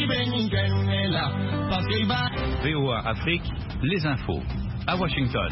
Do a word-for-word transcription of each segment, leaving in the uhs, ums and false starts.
V O A Afrique, les infos, à Washington.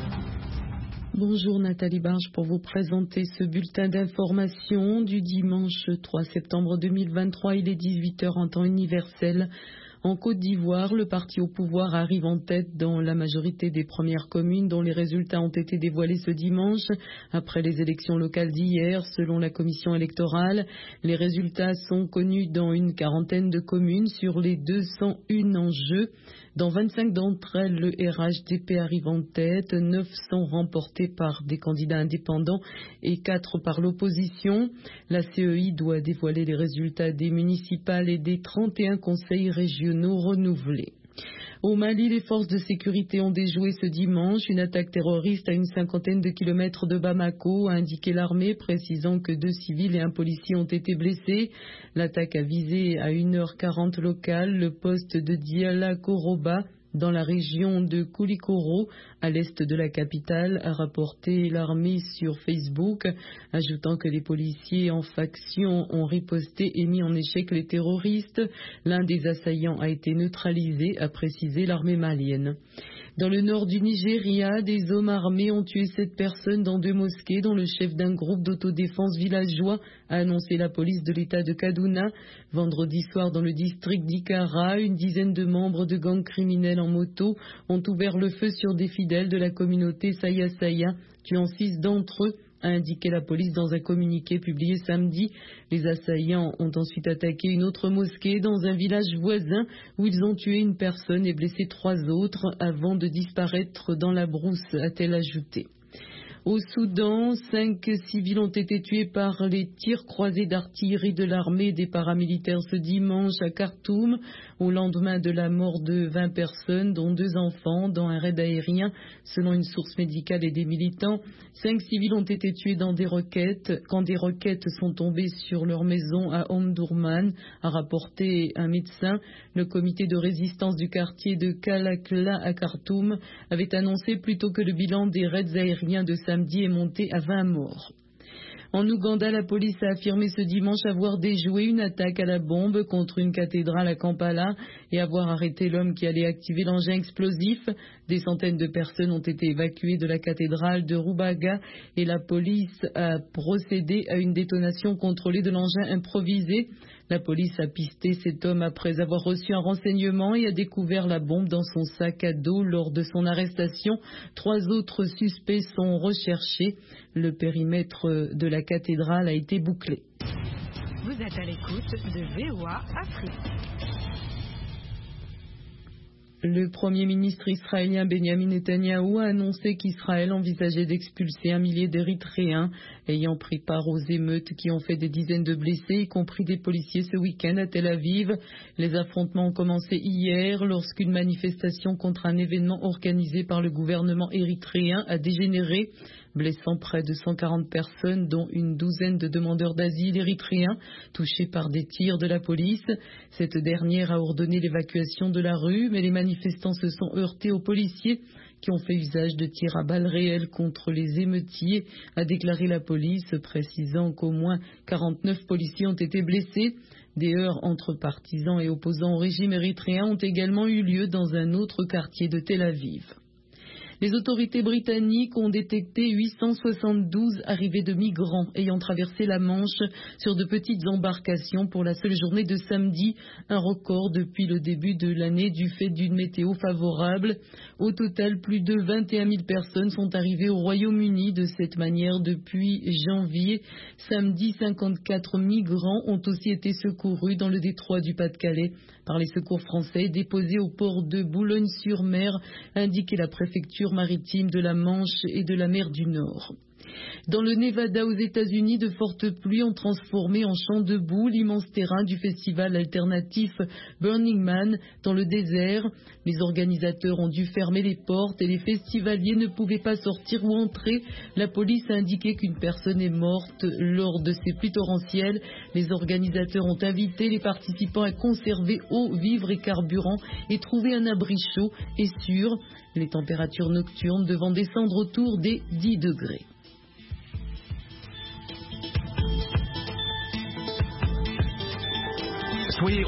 Bonjour Nathalie Barge pour vous présenter ce bulletin d'information du dimanche trois septembre deux mille vingt-trois. Il est dix-huit heures en temps universel. En Côte d'Ivoire, le parti au pouvoir arrive en tête dans la majorité des premières communes dont les résultats ont été dévoilés ce dimanche. Après les élections locales d'hier, selon la commission électorale, les résultats sont connus dans une quarantaine de communes sur les deux cent un en jeu. Dans vingt-cinq d'entre elles, le R H D P arrive en tête, neuf sont remportés par des candidats indépendants et quatre par l'opposition. La C E I doit dévoiler les résultats des municipales et des trente et un conseils régionaux renouvelés. Au Mali, les forces de sécurité ont déjoué ce dimanche une attaque terroriste à une cinquantaine de kilomètres de Bamako, a indiqué l'armée, précisant que deux civils et un policier ont été blessés. L'attaque a visé à une heure quarante locale le poste de Diala Koroba, dans la région de Koulikoro, à l'est de la capitale, a rapporté l'armée sur Facebook, ajoutant que les policiers en faction ont riposté et mis en échec les terroristes. L'un des assaillants a été neutralisé, a précisé l'armée malienne. Dans le nord du Nigeria, des hommes armés ont tué sept personnes dans deux mosquées dont le chef d'un groupe d'autodéfense villageois, a annoncé la police de l'État de Kaduna. Vendredi soir, dans le district d'Ikara, une dizaine de membres de gangs criminels en moto ont ouvert le feu sur des fidèles de la communauté Saya Saya, tuant six d'entre eux, a indiqué la police dans un communiqué publié samedi. Les assaillants ont ensuite attaqué une autre mosquée dans un village voisin où ils ont tué une personne et blessé trois autres avant de disparaître dans la brousse, a-t-elle ajouté. Au Soudan, cinq civils ont été tués par les tirs croisés d'artillerie de l'armée et des paramilitaires ce dimanche à Khartoum, au lendemain de la mort de vingt personnes, dont deux enfants, dans un raid aérien, selon une source médicale et des militants. Cinq civils ont été tués dans des roquettes, quand des roquettes sont tombées sur leur maison à Omdurman, a rapporté un médecin. Le comité de résistance du quartier de Kalakla à Khartoum avait annoncé plutôt que le bilan des raids aériens de samedi est monté à vingt morts. En Ouganda, la police a affirmé ce dimanche avoir déjoué une attaque à la bombe contre une cathédrale à Kampala et avoir arrêté l'homme qui allait activer l'engin explosif. Des centaines de personnes ont été évacuées de la cathédrale de Rubaga et la police a procédé à une détonation contrôlée de l'engin improvisé. La police a pisté cet homme après avoir reçu un renseignement et a découvert la bombe dans son sac à dos lors de son arrestation. Trois autres suspects sont recherchés. Le périmètre de la cathédrale a été bouclé. Vous êtes à l'écoute de V O A Afrique. Le Premier ministre israélien Benjamin Netanyahou a annoncé qu'Israël envisageait d'expulser un millier d'Érythréens ayant pris part aux émeutes qui ont fait des dizaines de blessés, y compris des policiers ce week-end à Tel Aviv. Les affrontements ont commencé hier lorsqu'une manifestation contre un événement organisé par le gouvernement érythréen a dégénéré, blessant près de cent quarante personnes, dont une douzaine de demandeurs d'asile érythréens touchés par des tirs de la police. Cette dernière a ordonné l'évacuation de la rue, mais les manifestants se sont heurtés aux policiers qui ont fait usage de tirs à balles réelles contre les émeutiers, a déclaré la police, précisant qu'au moins quarante-neuf policiers ont été blessés. Des heurts entre partisans et opposants au régime érythréen ont également eu lieu dans un autre quartier de Tel Aviv. Les autorités britanniques ont détecté huit cent soixante-douze arrivées de migrants ayant traversé la Manche sur de petites embarcations pour la seule journée de samedi, un record depuis le début de l'année du fait d'une météo favorable. Au total, plus de vingt et un mille personnes sont arrivées au Royaume-Uni de cette manière depuis janvier. Samedi, cinquante-quatre migrants ont aussi été secourus dans le détroit du Pas-de-Calais par les secours français déposés au port de Boulogne-sur-Mer, a indiqué la préfecture maritime de la Manche et de la mer du Nord. Dans le Nevada aux États-Unis, de fortes pluies ont transformé en champ de boue l'immense terrain du festival alternatif Burning Man dans le désert. Les organisateurs ont dû fermer les portes et les festivaliers ne pouvaient pas sortir ou entrer. La police a indiqué qu'une personne est morte lors de ces pluies torrentielles. Les organisateurs ont invité les participants à conserver eau, vivres et carburant et trouver un abri chaud et sûr. Les températures nocturnes devant descendre autour des dix degrés. Soyez